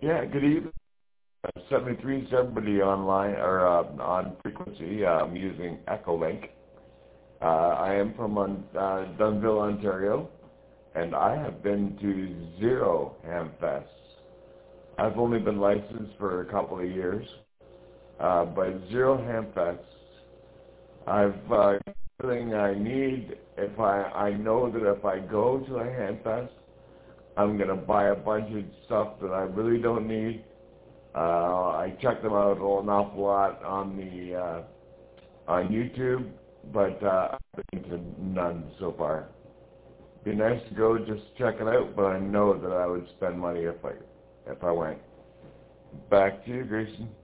Yeah, good evening. 73 somebody online or on frequency. I'm using Echolink. I am from Dunnville, Ontario, and I have been to 0 Hamfests. I've only been licensed for a couple of years, but 0 Hamfests. I've everything I need. If I know that if I go to a Hamfest, I'm gonna buy a bunch of stuff that I really don't need. I check them out an awful lot on the on YouTube, but I've been to none so far. Be nice to go just check it out, but I know that I would spend money if I went. Back to you, Grayson.